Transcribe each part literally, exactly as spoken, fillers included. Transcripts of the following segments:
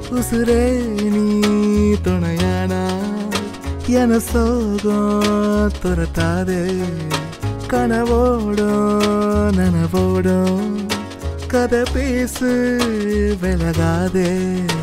உசுரே நீ துணையானா என சோகம் துரத்தாதே கனவோடும் நனவோடும் கதை பேசு விலகாதே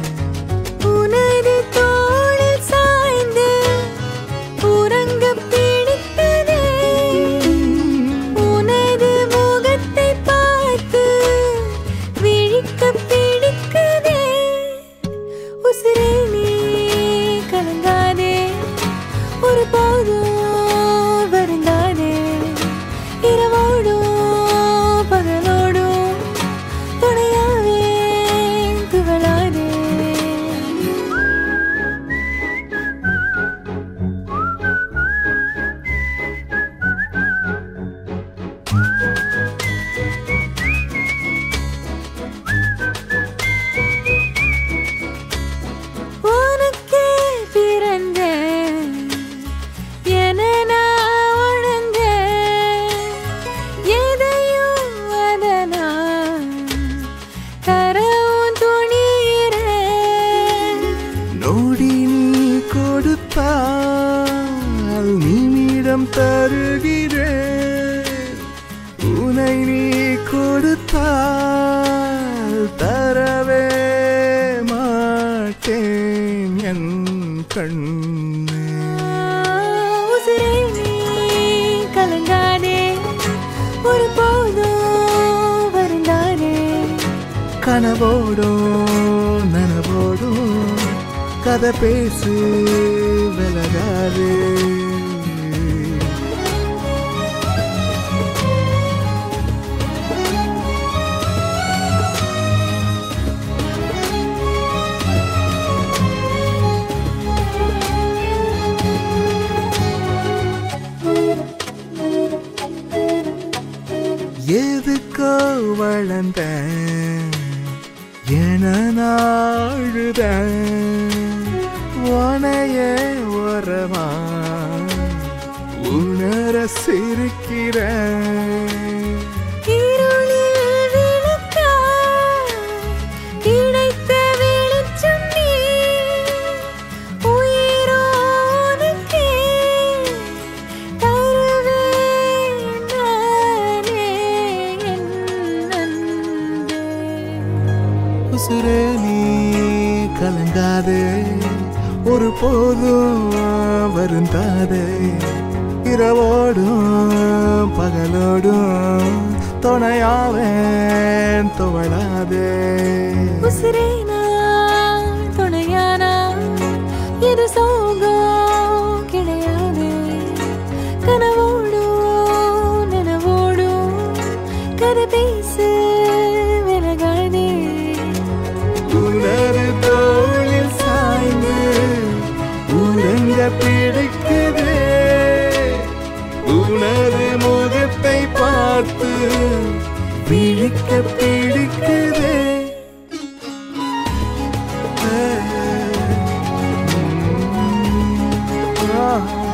நீமிடம் தருகிறேன் உனை நீ கொடுத்தால் தரவே மாட்டேன் என் கண்ணே கலங்காதே ஒரு போதும் வருந்தாதே கனவோடும் நனவோடும் கதை பேசு விலகாதே எதுக்கோ வளர்ந்த என நாழுத உனைய உறவா உணர சிரிக்கிற உசுரே நீ கலங்காதே ஒரு போதும் வருந்தாதே இரவோடும் பகலோடும் துணையாவேன் துவளாதே உசுரே நான் துணையானா இது சோகம் கிடையாது கனவோடும் நனவோடும் கதை பேசு விலகாதே உணரு தோளில் சாய்ந்து உறங்க பிடிக்குதே உணரு முகத்தை பார்த்து விழிக்க பிடிக்குதே ஆ